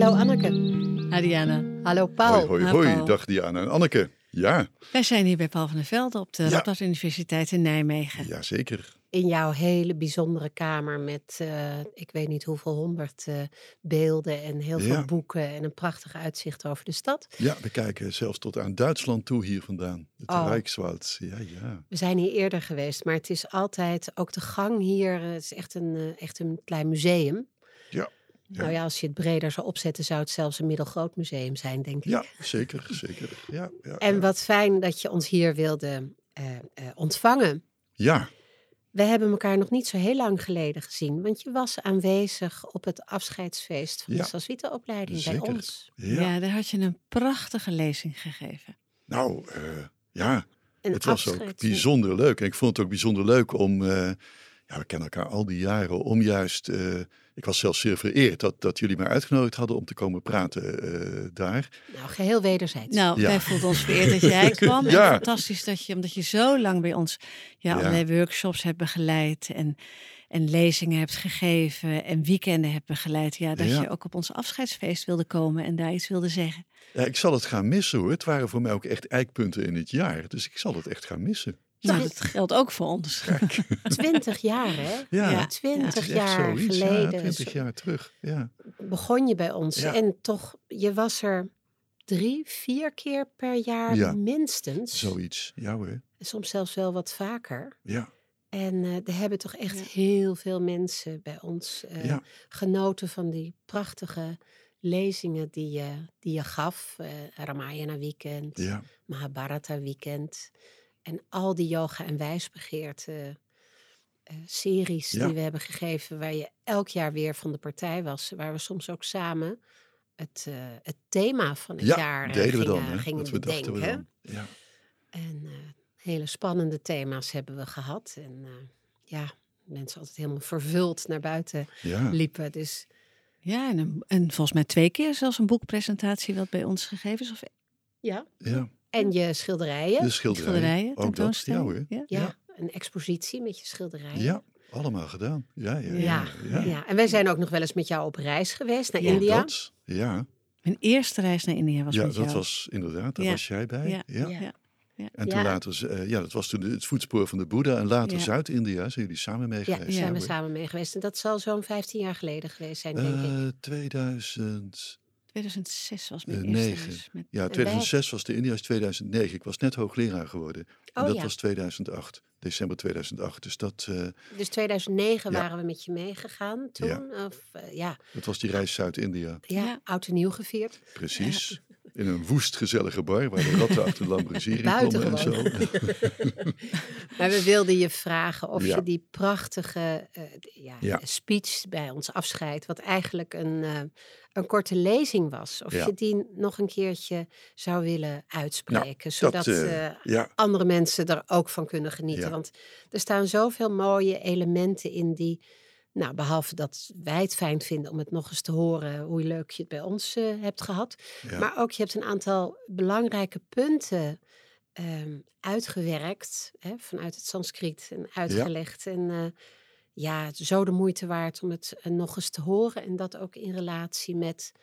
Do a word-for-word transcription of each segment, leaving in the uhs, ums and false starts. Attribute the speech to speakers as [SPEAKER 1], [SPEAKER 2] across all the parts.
[SPEAKER 1] Hallo Anneke.
[SPEAKER 2] Hi Diana.
[SPEAKER 1] Hallo Paul.
[SPEAKER 3] Hoi, hoi,
[SPEAKER 2] Hi,
[SPEAKER 3] hoi.
[SPEAKER 2] Paul.
[SPEAKER 3] Dag Diana en Anneke. Ja,
[SPEAKER 2] Wij zijn hier bij Paul van der Velde op de
[SPEAKER 3] Ja.
[SPEAKER 2] Radboud Universiteit in Nijmegen.
[SPEAKER 3] ja zeker.
[SPEAKER 1] In jouw hele bijzondere kamer met, uh, ik weet niet hoeveel honderd uh, beelden en heel veel
[SPEAKER 3] Ja.
[SPEAKER 1] boeken en een prachtig uitzicht over de stad.
[SPEAKER 3] Ja, we kijken zelfs tot aan Duitsland toe hier vandaan. Het
[SPEAKER 1] Oh.
[SPEAKER 3] Rijkswoud. Ja, ja.
[SPEAKER 1] We zijn hier eerder geweest, maar het is altijd, ook de gang hier, uh, het is echt een, uh, echt een klein museum.
[SPEAKER 3] Ja. Ja.
[SPEAKER 1] Nou ja, als je het breder zou opzetten, zou het zelfs een middelgroot museum zijn, denk ik.
[SPEAKER 3] Ja, zeker, zeker. Ja, ja,
[SPEAKER 1] En
[SPEAKER 3] ja.
[SPEAKER 1] wat fijn dat je ons hier wilde uh, uh, ontvangen.
[SPEAKER 3] Ja,
[SPEAKER 1] We hebben elkaar nog niet zo heel lang geleden gezien, want je was aanwezig op het afscheidsfeest van
[SPEAKER 3] Ja.
[SPEAKER 1] de Saswita-opleiding bij
[SPEAKER 3] Zeker.
[SPEAKER 1] ons.
[SPEAKER 2] Ja.
[SPEAKER 3] ja.
[SPEAKER 2] daar had je een prachtige lezing gegeven.
[SPEAKER 3] Nou, uh, ja,
[SPEAKER 1] Een
[SPEAKER 3] het was ook
[SPEAKER 1] afscheids-
[SPEAKER 3] bijzonder leuk. En ik vond het ook bijzonder leuk om, uh, ja, we kennen elkaar al die jaren, om juist, uh, ik was zelfs zeer vereerd dat, dat jullie mij uitgenodigd hadden om te komen praten uh, daar.
[SPEAKER 1] Nou, geheel wederzijds.
[SPEAKER 2] Nou,
[SPEAKER 3] Ja.
[SPEAKER 2] wij voelden ons vereerd dat jij kwam.
[SPEAKER 3] Ja.
[SPEAKER 2] En fantastisch dat je, omdat je zo lang bij ons ja,
[SPEAKER 3] Ja.
[SPEAKER 2] allerlei workshops hebt begeleid en, en lezingen hebt gegeven en weekenden hebt begeleid. Ja, dat
[SPEAKER 3] Ja.
[SPEAKER 2] je ook op ons afscheidsfeest wilde komen en daar iets wilde zeggen.
[SPEAKER 3] Ja, ik zal het gaan missen hoor. Het waren voor mij ook echt eikpunten in het jaar. Dus ik zal het echt gaan missen.
[SPEAKER 2] Nou,
[SPEAKER 1] Twi-
[SPEAKER 2] dat geldt ook voor ons.
[SPEAKER 1] Twintig jaar, hè?
[SPEAKER 3] Ja,
[SPEAKER 2] Ja.
[SPEAKER 3] het
[SPEAKER 1] Twintig
[SPEAKER 3] is echt
[SPEAKER 1] jaar
[SPEAKER 3] zoiets. Ja,
[SPEAKER 1] geleden
[SPEAKER 3] twintig jaar terug. Ja.
[SPEAKER 1] begon je bij ons.
[SPEAKER 3] Ja.
[SPEAKER 1] En toch, je was er drie, vier keer per jaar
[SPEAKER 3] Ja.
[SPEAKER 1] minstens.
[SPEAKER 3] Zoiets. Ja hoor.
[SPEAKER 1] Soms zelfs wel wat vaker.
[SPEAKER 3] Ja.
[SPEAKER 1] En uh, er hebben toch echt
[SPEAKER 2] Ja.
[SPEAKER 1] heel veel mensen bij ons uh,
[SPEAKER 3] Ja.
[SPEAKER 1] genoten van die prachtige lezingen die je, die je gaf. Uh, Ramayana Weekend,
[SPEAKER 3] Ja.
[SPEAKER 1] Mahabharata Weekend. En al die yoga- en wijsbegeerte uh, series
[SPEAKER 3] Ja.
[SPEAKER 1] die we hebben gegeven, waar je elk jaar weer van de partij was. Waar we soms ook samen het, uh, het thema van het
[SPEAKER 3] Ja,
[SPEAKER 1] jaar uh,
[SPEAKER 3] deden we
[SPEAKER 1] gingen,
[SPEAKER 3] dan. Hè?
[SPEAKER 1] gingen
[SPEAKER 3] Dat we dachten
[SPEAKER 1] bedenken.
[SPEAKER 3] we dan. Ja.
[SPEAKER 1] En uh, hele spannende thema's hebben we gehad. En uh, ja, mensen altijd helemaal vervuld naar buiten
[SPEAKER 3] Ja.
[SPEAKER 1] liepen. Dus
[SPEAKER 2] Ja, en, een- en volgens mij twee keer zelfs een boekpresentatie wat bij ons gegeven is. Of
[SPEAKER 1] ja.
[SPEAKER 3] Ja.
[SPEAKER 1] En je schilderijen.
[SPEAKER 3] De schilderijen.
[SPEAKER 2] schilderijen,
[SPEAKER 3] Ook dat. Ja
[SPEAKER 2] tentoonstelling.
[SPEAKER 3] hoor.
[SPEAKER 2] Ja.
[SPEAKER 1] ja,
[SPEAKER 3] ja.
[SPEAKER 1] een expositie met je schilderijen.
[SPEAKER 3] Ja. Allemaal gedaan. Ja, ja, ja.
[SPEAKER 1] Ja,
[SPEAKER 3] ja.
[SPEAKER 1] ja. En wij zijn ook nog wel eens met jou op reis geweest naar
[SPEAKER 2] Ja.
[SPEAKER 3] Ook
[SPEAKER 1] India.
[SPEAKER 3] dat. Ja,
[SPEAKER 2] Mijn eerste reis naar India was
[SPEAKER 3] ja
[SPEAKER 2] met
[SPEAKER 3] dat
[SPEAKER 2] jou.
[SPEAKER 3] was inderdaad, daar
[SPEAKER 2] Ja.
[SPEAKER 3] was jij bij.
[SPEAKER 2] Ja.
[SPEAKER 3] Ja.
[SPEAKER 1] Ja.
[SPEAKER 2] Ja. Ja.
[SPEAKER 3] En toen
[SPEAKER 1] Ja.
[SPEAKER 3] later, uh, ja, dat was toen het voetspoor van de Boeddha. En later
[SPEAKER 2] Ja.
[SPEAKER 3] Zuid-India, zijn jullie samen mee
[SPEAKER 1] Ja,
[SPEAKER 3] geweest.
[SPEAKER 1] daar zijn we
[SPEAKER 3] hoor.
[SPEAKER 1] samen mee geweest. En dat zal zo'n vijftien jaar geleden geweest zijn, denk ik.
[SPEAKER 3] Uh, tweeduizend
[SPEAKER 2] tweeduizend zes was mijn
[SPEAKER 3] Uh,
[SPEAKER 2] eerste
[SPEAKER 3] negen.
[SPEAKER 2] reis. Met...
[SPEAKER 3] Ja,
[SPEAKER 1] wij-
[SPEAKER 3] tweeduizend zes was de India, is tweeduizend negen. Ik was net hoogleraar geworden. En
[SPEAKER 1] Oh,
[SPEAKER 3] dat
[SPEAKER 1] ja.
[SPEAKER 3] was tweeduizend acht, december tweeduizend acht. Dus dat, uh,
[SPEAKER 1] Dus tweeduizend negen
[SPEAKER 3] Ja.
[SPEAKER 1] waren we met je meegegaan toen.
[SPEAKER 3] Ja.
[SPEAKER 1] Of, uh, ja,
[SPEAKER 3] dat was die reis Zuid-India.
[SPEAKER 1] ja,
[SPEAKER 2] Ja.
[SPEAKER 1] oud en nieuw gevierd.
[SPEAKER 3] Precies. In een woest gezellige bar waar de ratten achter de lambrezier in klommen en zo.
[SPEAKER 1] Buitengewoon. Maar we wilden je vragen of
[SPEAKER 3] Ja.
[SPEAKER 1] je die prachtige uh, ja,
[SPEAKER 3] Ja.
[SPEAKER 1] speech bij ons afscheid, wat eigenlijk een, uh, een korte lezing was, of
[SPEAKER 3] Ja.
[SPEAKER 1] je die nog een keertje zou willen uitspreken,
[SPEAKER 3] Nou,
[SPEAKER 1] zodat
[SPEAKER 3] dat, uh,
[SPEAKER 1] uh,
[SPEAKER 3] ja,
[SPEAKER 1] andere mensen er ook van kunnen genieten.
[SPEAKER 3] Ja.
[SPEAKER 1] Want er staan zoveel mooie elementen in die, nou, behalve dat wij het fijn vinden om het nog eens te horen hoe leuk je het bij ons uh, hebt gehad.
[SPEAKER 3] ja.
[SPEAKER 1] Maar ook je hebt een aantal belangrijke punten um, uitgewerkt, hè, vanuit het Sanskriet en uitgelegd. En uh, ja, het is zo de moeite waard om het uh, nog eens te horen. En dat ook in relatie met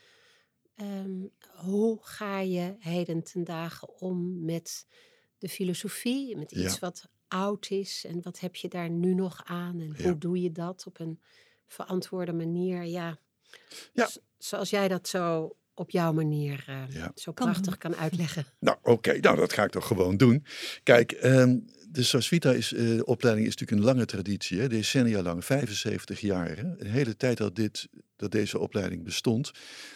[SPEAKER 1] um, hoe ga je heden ten dagen om met de filosofie, met iets
[SPEAKER 3] Ja.
[SPEAKER 1] wat oud is. En wat heb je daar nu nog aan? En
[SPEAKER 3] Ja.
[SPEAKER 1] hoe doe je dat op een verantwoorde manier? Ja,
[SPEAKER 3] Ja.
[SPEAKER 1] Z- zoals jij dat zo op jouw manier uh,
[SPEAKER 3] Ja.
[SPEAKER 1] zo
[SPEAKER 2] Kan
[SPEAKER 1] prachtig
[SPEAKER 2] doen.
[SPEAKER 1] kan uitleggen.
[SPEAKER 3] Nou, oké. Nou, dat ga ik toch gewoon doen. Kijk, um, de Saswita is, uh, opleiding is natuurlijk een lange traditie. Hè? Decennia lang, vijfenzeventig jaar. Hè? Een hele tijd dat, dit, dat deze opleiding bestond.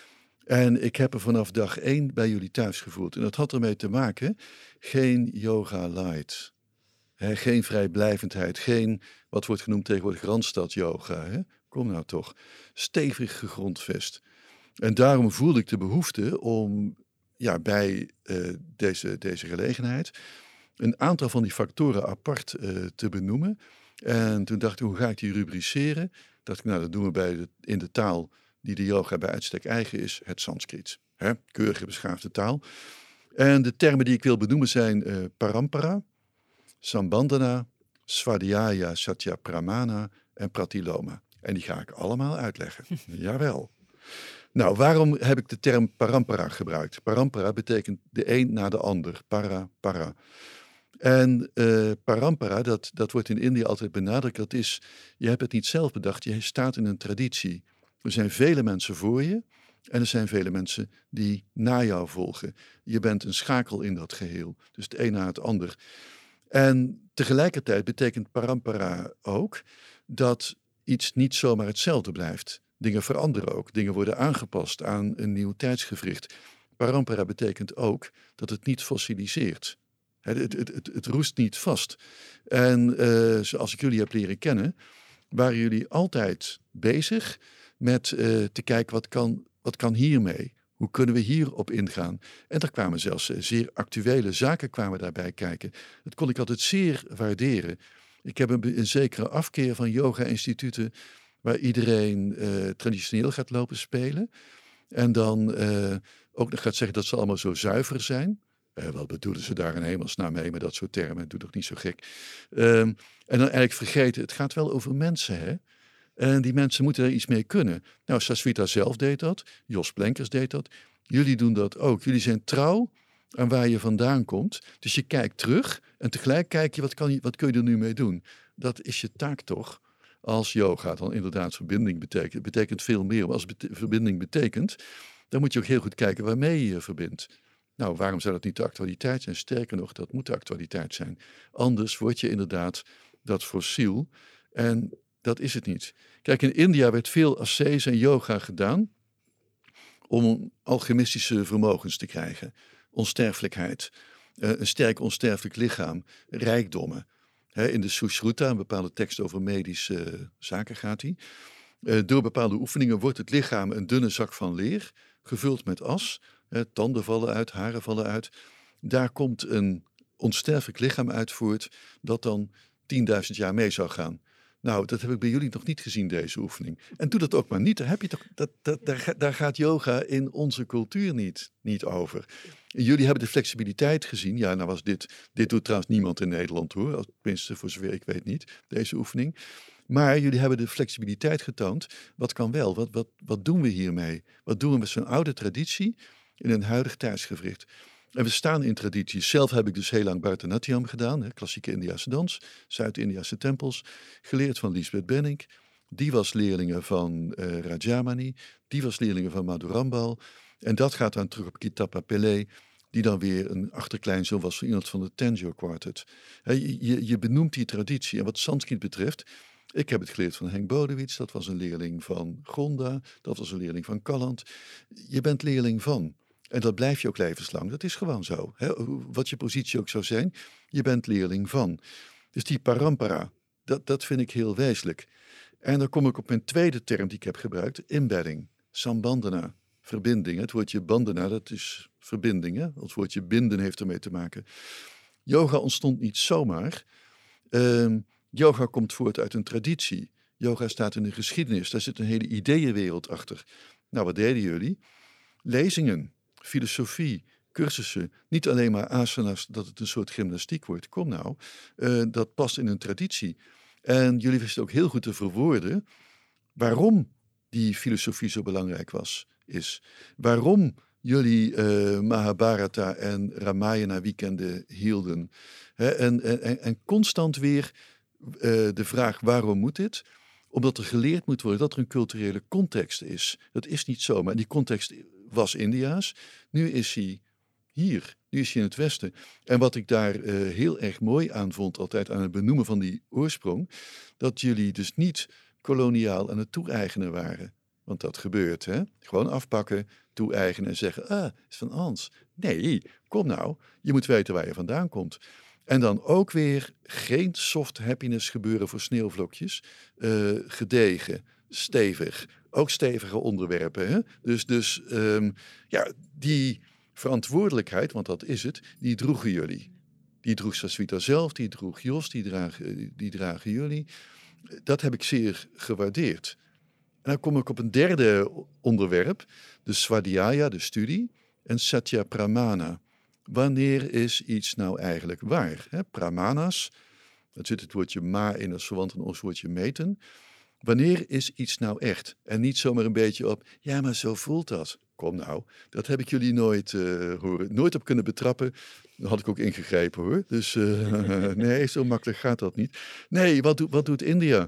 [SPEAKER 3] En ik heb er vanaf dag één bij jullie thuis gevoeld. En dat had ermee te maken, geen yoga light. Hè? Geen vrijblijvendheid. Geen, wat wordt genoemd tegenwoordig, Randstad yoga. Hè? Kom nou toch. Stevig gegrondvest. En daarom voelde ik de behoefte om ja, bij uh, deze, deze gelegenheid een aantal van die factoren apart uh, te benoemen. En toen dacht ik, hoe ga ik die rubriceren? Dacht ik, nou, dat doen we bij de, in de taal die de yoga bij uitstek eigen is, het Sanskriet. Hè? Keurige beschaafde taal. En de termen die ik wil benoemen zijn uh, parampara, sambandhana, svadhyaya, satyapramana en pratiloma. En die ga ik allemaal uitleggen. Jawel. Nou, waarom heb ik de term parampara gebruikt? Parampara betekent de een na de ander. Para, para. En uh, parampara, dat, dat wordt in India altijd benadrukt. Dat is, je hebt het niet zelf bedacht, je staat in een traditie. Er zijn vele mensen voor je en er zijn vele mensen die na jou volgen. Je bent een schakel in dat geheel. Dus het een na het ander. En tegelijkertijd betekent parampara ook dat iets niet zomaar hetzelfde blijft. Dingen veranderen ook. Dingen worden aangepast aan een nieuw tijdsgewricht. Parampara betekent ook dat het niet fossiliseert. Het, het, het, het, het roest niet vast. En uh, zoals ik jullie heb leren kennen, waren jullie altijd bezig met uh, te kijken wat kan, wat kan hiermee? Hoe kunnen we hierop ingaan? En er kwamen zelfs uh, zeer actuele zaken kwamen daarbij kijken. Dat kon ik altijd zeer waarderen. Ik heb een, een zekere afkeer van yoga-instituten waar iedereen uh, traditioneel gaat lopen spelen. En dan uh, ook nog gaat zeggen dat ze allemaal zo zuiver zijn. Uh, wat bedoelen ze daar in hemelsnaam mee met dat soort termen? Doe toch niet zo gek. Um, en dan eigenlijk vergeten, het gaat wel over mensen, hè? En die mensen moeten er iets mee kunnen. Nou, Sasvita zelf deed dat. Jos Plenkers deed dat. Jullie doen dat ook. Jullie zijn trouw aan waar je vandaan komt. Dus je kijkt terug en tegelijk kijk je, wat, kan je, wat kun je er nu mee doen? Dat is je taak toch? Als yoga dan inderdaad verbinding betekent. Het betekent veel meer. Maar als bete- verbinding betekent, dan moet je ook heel goed kijken waarmee je je verbindt. Nou, waarom zou dat niet de actualiteit zijn? Sterker nog, dat moet de actualiteit zijn. Anders word je inderdaad dat fossiel. En dat is het niet. Kijk, in India werd veel ascese en yoga gedaan om alchemistische vermogens te krijgen. Onsterfelijkheid, een sterk onsterfelijk lichaam, rijkdommen. In de Sushruta, een bepaalde tekst over medische zaken gaat die. Door bepaalde oefeningen wordt het lichaam een dunne zak van leer, gevuld met as. Tanden vallen uit, haren vallen uit. Daar komt een onsterfelijk lichaam uit voort dat dan tienduizend jaar mee zou gaan. Nou, dat heb ik bij jullie nog niet gezien, deze oefening. En doe dat ook maar niet. Daar, heb je toch, dat, dat, daar, daar gaat yoga in onze cultuur niet, niet over. En jullie hebben de flexibiliteit gezien. Ja, nou was dit... Dit doet trouwens niemand in Nederland, hoor. Tenminste, voor zover ik weet niet, deze oefening. Maar jullie hebben de flexibiliteit getoond. Wat kan wel? Wat, wat, wat doen we hiermee? Wat doen we met zo'n oude traditie in een huidig tijdsgewricht? En we staan in tradities. Zelf heb ik dus heel lang Bharatanatyam gedaan, hè, klassieke Indiase dans, Zuid-Indiase tempels, geleerd van Lisbeth Benink. Die was leerlinge van uh, Rajamani, die was leerlinge van Madhurambal. En dat gaat dan terug op Kitapa Pillai, die dan weer een achterkleinzoon was van iemand van de Tanjore Quartet. He, je, je benoemt die traditie. En wat Sanskriet betreft, ik heb het geleerd van Henk Bodewits, dat was een leerling van Gonda, dat was een leerling van Kalland. Je bent leerling van. En dat blijf je ook levenslang. Dat is gewoon zo. Hè? Wat je positie ook zou zijn, je bent leerling van. Dus die parampara, dat, dat vind ik heel wezenlijk. En dan kom ik op mijn tweede term die ik heb gebruikt, embedding, sambandhana, verbinding. Het woordje bandhana, dat is verbinding. Hè? Het woordje binden heeft ermee te maken. Yoga ontstond niet zomaar. Uh, yoga komt voort uit een traditie. Yoga staat in de geschiedenis. Daar zit een hele ideeënwereld achter. Nou, wat deden jullie? Lezingen. Filosofie, cursussen, niet alleen maar asanas, dat het een soort gymnastiek wordt. Kom nou, uh, dat past in een traditie. En jullie wisten ook heel goed te verwoorden waarom die filosofie zo belangrijk was, is. Waarom jullie uh, Mahabharata en Ramayana weekenden hielden. He, en, en, en constant weer uh, de vraag, waarom moet dit? Omdat er geleerd moet worden dat er een culturele context is. Dat is niet zo, maar die context was Indiaas. Nu is hij hier. Nu is hij in het Westen. En wat ik daar uh, heel erg mooi aan vond, altijd aan het benoemen van die oorsprong, dat jullie dus niet koloniaal aan het toe-eigenen waren. Want dat gebeurt, hè? Gewoon afpakken, toe-eigenen en zeggen, ah, is van ons. Nee, kom nou. Je moet weten waar je vandaan komt. En dan ook weer geen soft happiness gebeuren voor sneeuwvlokjes. Uh, gedegen, stevig. Ook stevige onderwerpen. Hè? Dus, dus um, ja, die verantwoordelijkheid, want dat is het, die droegen jullie. Die droeg Sasvita zelf, die droeg Jos, die dragen, die dragen jullie. Dat heb ik zeer gewaardeerd. En dan kom ik op een derde onderwerp, de Swadhyaya, de studie, en Satya Pramana. Wanneer is iets nou eigenlijk waar? Hè? Pramanas, dat zit het woordje ma in, dat is verwant aan ons woordje meten. Wanneer is iets nou echt? En niet zomaar een beetje op, ja, maar zo voelt dat. Kom nou, dat heb ik jullie nooit uh, horen, nooit op kunnen betrappen. Dan had ik ook ingegrepen hoor. Dus uh, nee, zo makkelijk gaat dat niet. Nee, wat, do- wat doet India?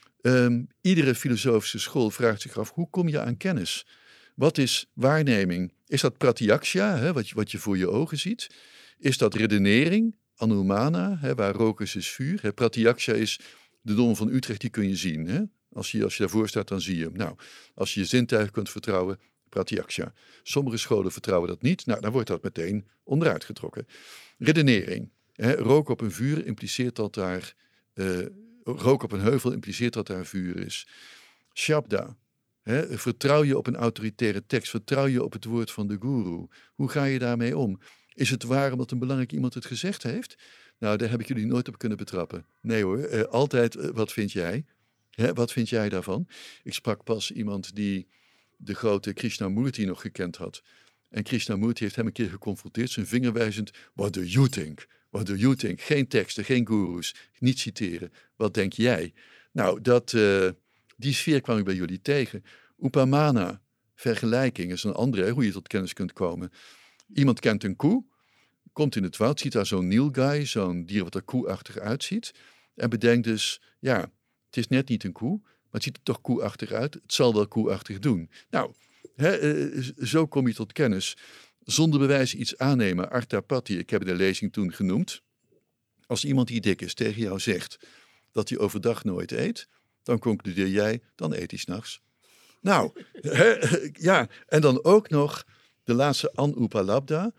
[SPEAKER 3] Um, iedere filosofische school vraagt zich af, hoe kom je aan kennis? Wat is waarneming? Is dat pratyaksha, hè, wat, je, wat je voor je ogen ziet? Is dat redenering, anumana, hè, waar rook is, is vuur? Hè? Pratyaksha is de Dom van Utrecht, die kun je zien. Hè? Als, je, als je daarvoor staat, dan zie je hem. Nou, als je je zintuigen kunt vertrouwen, pratyaksha. Sommige scholen vertrouwen dat niet. Nou, dan wordt dat meteen onderuit getrokken. Redenering. Hè? Rook op een vuur impliceert dat daar... Uh, rook op een heuvel impliceert dat daar vuur is. Shabda. Hè? Vertrouw je op een autoritaire tekst. Vertrouw je op het woord van de guru. Hoe ga je daarmee om? Is het waar omdat een belangrijk iemand het gezegd heeft? Nou, daar heb ik jullie nooit op kunnen betrappen. Nee hoor, uh, altijd, uh, wat vind jij? Hè, wat vind jij daarvan? Ik sprak pas iemand die de grote Krishnamurti nog gekend had. En Krishnamurti heeft hem een keer geconfronteerd, zijn vinger wijzend. What do you think? What do you think? Geen teksten, geen gurus, niet citeren. Wat denk jij? Nou, dat, uh, die sfeer kwam ik bij jullie tegen. Upamana, vergelijking, is een andere, hè, hoe je tot kennis kunt komen. Iemand kent een koe, komt in het woud, ziet daar zo'n nilgai, zo'n dier wat er koeachtig uitziet. En bedenkt dus, ja, het is net niet een koe, maar het ziet er toch koeachtig uit. Het zal wel koeachtig doen. Nou, hè, uh, zo kom je tot kennis. Zonder bewijs iets aannemen, arthapati, ik heb de lezing toen genoemd. Als iemand die dik is tegen jou zegt dat hij overdag nooit eet, dan concludeer jij, dan eet hij 's nachts. Nou, hè, ja, en dan ook nog de laatste anupalabda.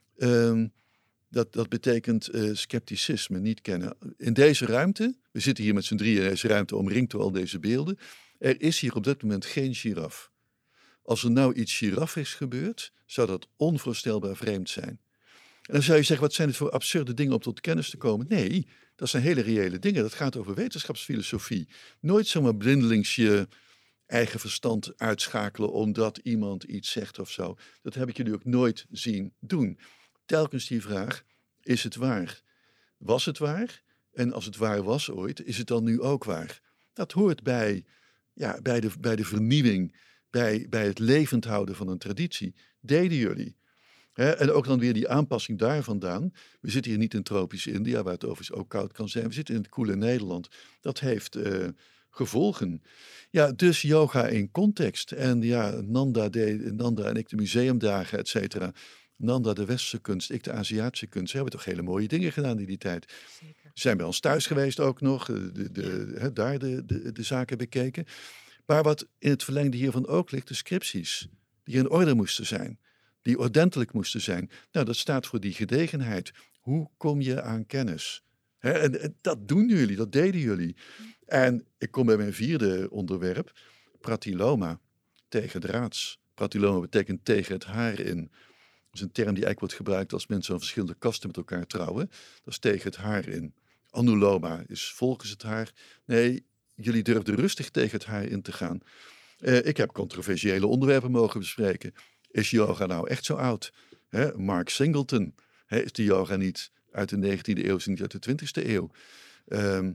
[SPEAKER 3] Um, dat, dat betekent uh, scepticisme, niet kennen. In deze ruimte, we zitten hier met z'n drieën in deze ruimte omringd door al deze beelden. Er is hier op dit moment geen giraf. Als er nou iets giraffigs gebeurt, zou dat onvoorstelbaar vreemd zijn. En dan zou je zeggen, wat zijn het voor absurde dingen om tot kennis te komen? Nee, dat zijn hele reële dingen. Dat gaat over wetenschapsfilosofie. Nooit zomaar blindelings je eigen verstand uitschakelen omdat iemand iets zegt of zo. Dat heb ik jullie ook nooit zien doen. Telkens die vraag, is het waar? Was het waar? En als het waar was ooit, is het dan nu ook waar? Dat hoort bij, ja, bij, de, bij de vernieuwing, bij, bij het levend houden van een traditie. Deden jullie. He, en ook dan weer die aanpassing daar vandaan. We zitten hier niet in tropisch India, waar het overigens ook koud kan zijn. We zitten in het koele Nederland. Dat heeft uh, gevolgen. Ja, dus yoga in context. En ja, Nanda, de, Nanda en ik de museumdagen, et cetera. Nanda de westerse kunst, ik de Aziatische kunst. We hebben toch hele mooie dingen gedaan in die tijd. Zeker. Zijn bij ons thuis geweest ook nog. De, de, he, daar de, de, de zaken bekeken. Maar wat in het verlengde hiervan ook ligt, de scripties. Die in orde moesten zijn. Die ordentelijk moesten zijn. Nou, dat staat voor die gedegenheid. Hoe kom je aan kennis? He, en, en dat doen jullie, dat deden jullie. En ik kom bij mijn vierde onderwerp. Pratiloma, tegendraads. Pratiloma betekent tegen het haar in. Dat is een term die eigenlijk wordt gebruikt als mensen van verschillende kasten met elkaar trouwen. Dat is tegen het haar in. Anuloma is volgens het haar. Nee, jullie durfden rustig tegen het haar in te gaan. Uh, ik heb controversiële onderwerpen mogen bespreken. Is yoga nou echt zo oud? He, Mark Singleton, he, is de yoga niet uit de negentiende eeuw, is niet uit de twintigste eeuw? Um,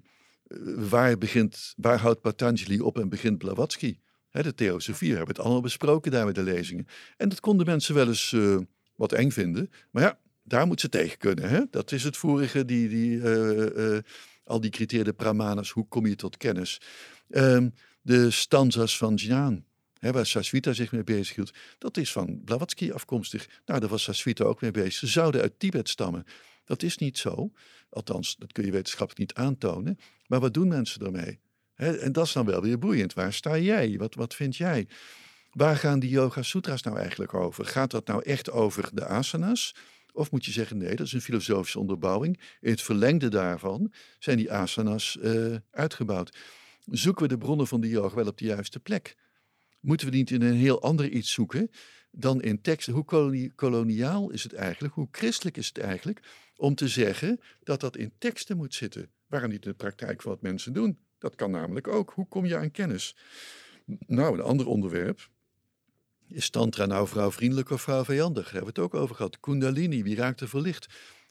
[SPEAKER 3] waar, begint, waar houdt Patanjali op en begint Blavatsky? He, de Theosofie, we hebben het allemaal besproken daar met de lezingen. En dat konden mensen wel eens uh, wat eng vinden. Maar ja, daar moet ze tegen kunnen. Hè? Dat is het vorige, die, die, uh, uh, al die criteria, de pramanas, hoe kom je tot kennis? Um, de stanzas van Jnaan. He, waar Sasvita zich mee bezighield, dat is van Blavatsky afkomstig. Nou, daar was Sasvita ook mee bezig. Ze zouden uit Tibet stammen. Dat is niet zo. Althans, dat kun je wetenschappelijk niet aantonen. Maar wat doen mensen daarmee? He, en dat is dan wel weer boeiend. Waar sta jij? Wat, wat vind jij? Waar gaan die Yoga Sutra's nou eigenlijk over? Gaat dat nou echt over de asanas? Of moet je zeggen, nee, dat is een filosofische onderbouwing. In het verlengde daarvan zijn die asanas uh, uitgebouwd. Zoeken we de bronnen van de yoga wel op de juiste plek? Moeten we niet in een heel ander iets zoeken dan in teksten? Hoe koloni- koloniaal is het eigenlijk? Hoe christelijk is het eigenlijk om te zeggen dat dat in teksten moet zitten? Waarom niet in de praktijk van wat mensen doen? Dat kan namelijk ook. Hoe kom je aan kennis? Nou, een ander onderwerp. Is tantra nou vrouwvriendelijk of vrouwvijandig? Daar hebben we het ook over gehad. Kundalini, wie raakt er verlicht?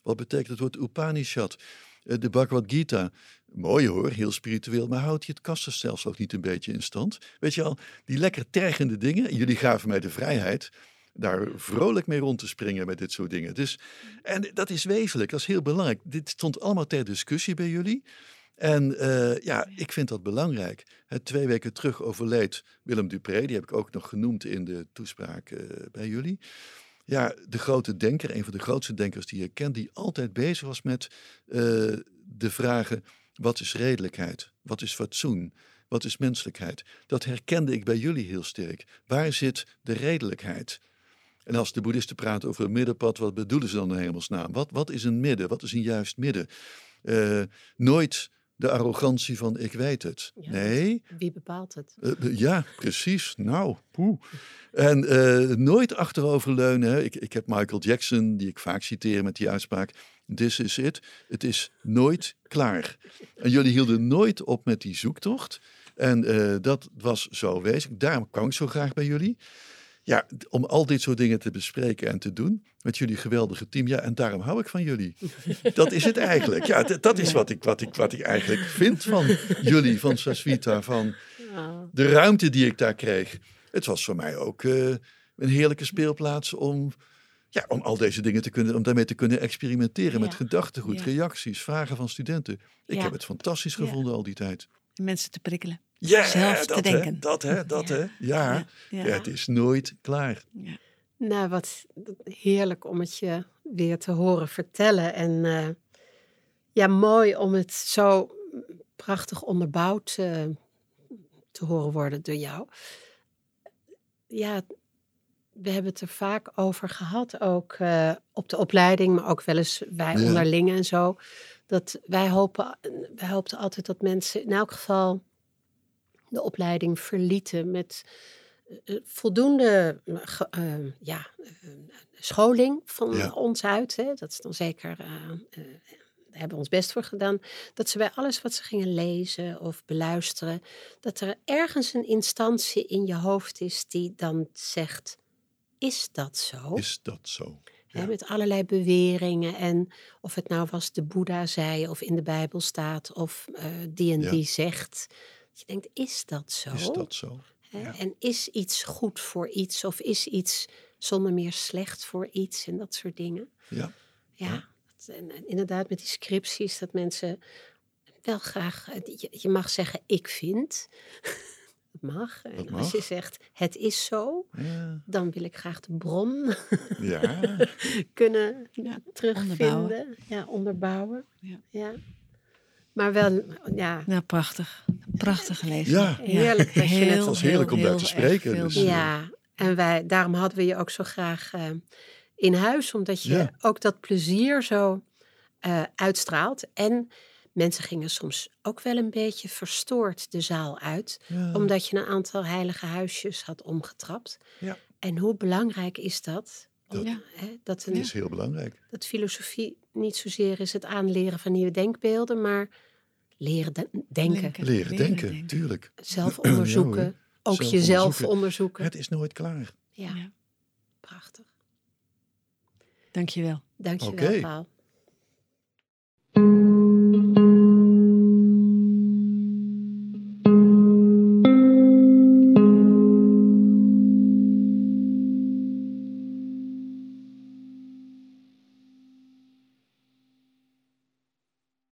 [SPEAKER 3] Wat betekent het woord Upanishad? Uh, de Bhagavad Gita. Mooi hoor, heel spiritueel. Maar houdt je het kastenstelsel ook niet een beetje in stand? Weet je al, die lekker tergende dingen. Jullie gaven mij de vrijheid daar vrolijk mee rond te springen met dit soort dingen. Dus, en dat is wezenlijk, dat is heel belangrijk. Dit stond allemaal ter discussie bij jullie. En uh, ja, ik vind dat belangrijk. He, twee weken terug overleed Willem Dupré. Die heb ik ook nog genoemd in de toespraak uh, bij jullie. Ja, de grote denker, een van de grootste denkers die je kent, die altijd bezig was met uh, de vragen: wat is redelijkheid? Wat is fatsoen? Wat is menselijkheid? Dat herkende ik bij jullie heel sterk. Waar zit de redelijkheid? En als de boeddhisten praten over een middenpad, wat bedoelen ze dan in hemelsnaam? Wat, wat is een midden? Wat is een juist midden? Uh, nooit de arrogantie van ik weet het.
[SPEAKER 1] Ja,
[SPEAKER 3] nee.
[SPEAKER 1] Wie bepaalt het?
[SPEAKER 3] Uh, ja, precies. Nou, poeh. En uh, nooit achteroverleunen. Hè. Ik, ik heb Michael Jackson, die ik vaak citeer met die uitspraak: this is it. Het is nooit klaar. En jullie hielden nooit op met die zoektocht. En uh, dat was zo wezenlijk. Daarom kwam ik zo graag bij jullie. Ja, om al dit soort dingen te bespreken en te doen met jullie geweldige team. Ja, en daarom hou ik van jullie. Dat is het eigenlijk. Ja, d- dat is wat ik, wat, ik, wat ik eigenlijk vind van jullie, van Sasvita, van de ruimte die ik daar kreeg. Het was voor mij ook uh, een heerlijke speelplaats om, ja, om al deze dingen te kunnen, om daarmee te kunnen experimenteren. Ja. Met gedachtegoed, ja. reacties, vragen van studenten. Ik ja. heb het fantastisch gevonden ja. al die tijd.
[SPEAKER 2] Mensen te prikkelen.
[SPEAKER 3] Ja,
[SPEAKER 2] zelf
[SPEAKER 3] dat,
[SPEAKER 2] te denken.
[SPEAKER 3] Hè, dat hè, dat ja. hè. Ja. Ja. Ja. ja, het is nooit klaar.
[SPEAKER 1] Ja. Nou, wat heerlijk om het je weer te horen vertellen. En uh, ja, mooi om het zo prachtig onderbouwd uh, te horen worden door jou. Ja, we hebben het er vaak over gehad, ook uh, op de opleiding, maar ook wel eens wij ja. onderling en zo. Dat wij hopen, wij hoopten altijd dat mensen in elk geval de opleiding verlieten met uh, voldoende uh, uh, ja, uh, scholing van ja. ons uit. Hè. Dat is dan zeker, uh, uh, daar hebben we ons best voor gedaan. Dat ze bij alles wat ze gingen lezen of beluisteren, dat er ergens een instantie in je hoofd is die dan zegt: is dat zo?
[SPEAKER 3] Is dat zo?
[SPEAKER 1] Ja. He, met allerlei beweringen. En of het nou was de Boeddha zei of in de Bijbel staat of uh, die en ja. die zegt. Je denkt, is dat zo?
[SPEAKER 3] Is dat zo?
[SPEAKER 1] Ja. En is iets goed voor iets of is iets zonder meer slecht voor iets en dat soort dingen.
[SPEAKER 3] Ja.
[SPEAKER 1] Ja. ja. En, en inderdaad met die scripties dat mensen wel graag, je, je mag zeggen ik vind. Dat mag. En
[SPEAKER 3] dat
[SPEAKER 1] als
[SPEAKER 3] mag.
[SPEAKER 1] je zegt het is zo, ja. dan wil ik graag de bron
[SPEAKER 3] ja.
[SPEAKER 1] kunnen ja, terugvinden. Onderbouwen. Ja, onderbouwen. Ja. ja. Maar wel, ja.
[SPEAKER 2] Nou, prachtig. Prachtig gelezen.
[SPEAKER 3] Ja.
[SPEAKER 1] Heerlijk. Dat
[SPEAKER 3] heel,
[SPEAKER 1] je
[SPEAKER 3] het was heerlijk heel, om daar te spreken. Dus,
[SPEAKER 1] ja, en wij, daarom hadden we je ook zo graag uh, in huis. Omdat je ja. ook dat plezier zo uh, uitstraalt. En mensen gingen soms ook wel een beetje verstoord de zaal uit. Ja. Omdat je een aantal heilige huisjes had omgetrapt.
[SPEAKER 3] Ja.
[SPEAKER 1] En hoe belangrijk is dat?
[SPEAKER 3] Dat,
[SPEAKER 1] ja, hè, dat een,
[SPEAKER 3] is heel belangrijk.
[SPEAKER 1] Dat filosofie niet zozeer is het aanleren van nieuwe denkbeelden, maar leren de- denken.
[SPEAKER 3] Leren, leren denken, denken, tuurlijk.
[SPEAKER 1] Zelf onderzoeken, ja, ook zelf jezelf onderzoeken. onderzoeken.
[SPEAKER 3] Het is nooit klaar.
[SPEAKER 1] Ja, ja. Prachtig.
[SPEAKER 2] Dank je wel.
[SPEAKER 1] Dank je okay. wel, Paul.